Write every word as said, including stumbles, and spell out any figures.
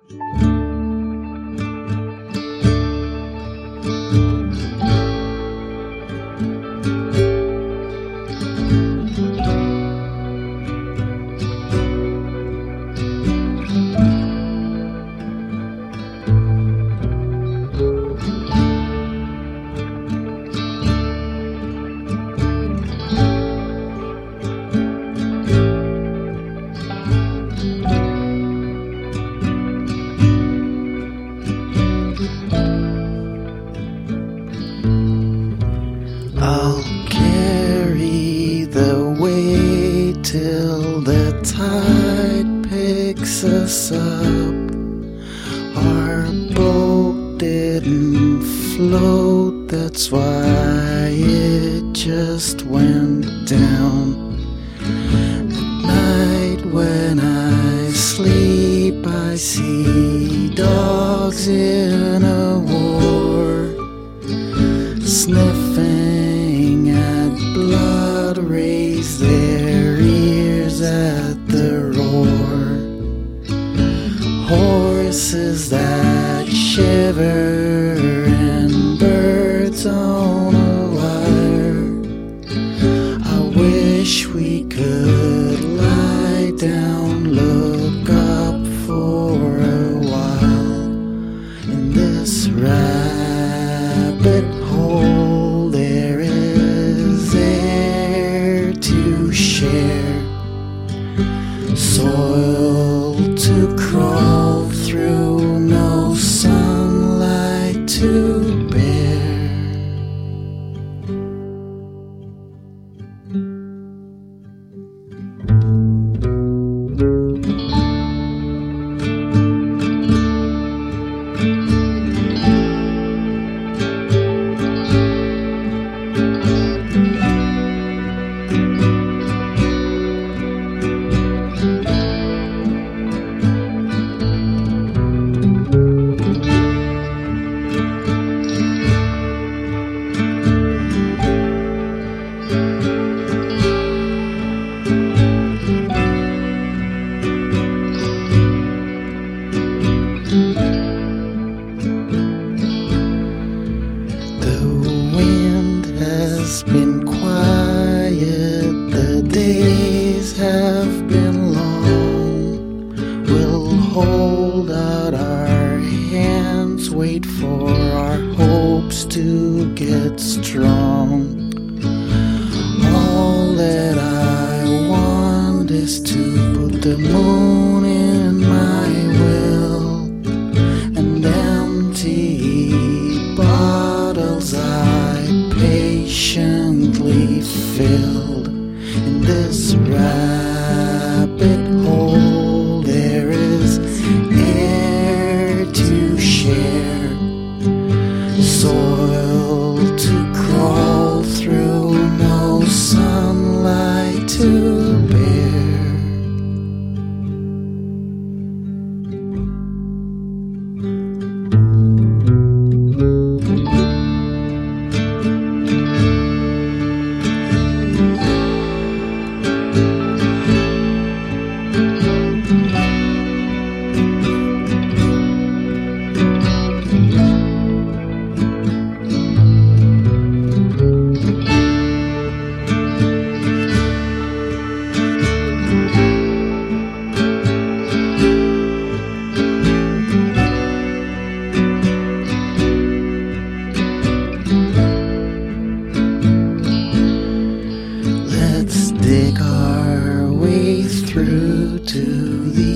I'll carry the weight till the tide picks us up. Our boat didn't float, that's why it just went down. At night when I sleep, I see dogs in a war, sniffing at blood, raise their ears at the roar. Horses that shiver and birds on a wire. I wish we could lie down, look up for a while. In this rabbit hole there is air to share, soil to crawl through, no sunlight to bear. Has been quiet, the days have been long. We'll hold out our hands, wait for our hopes to get strong. All that I want is to put the moon in my will, and empty bottles I patiently filled. In this rabbit hole there is air to share, soil to crawl through, no sunlight to bear. Dig our way through to the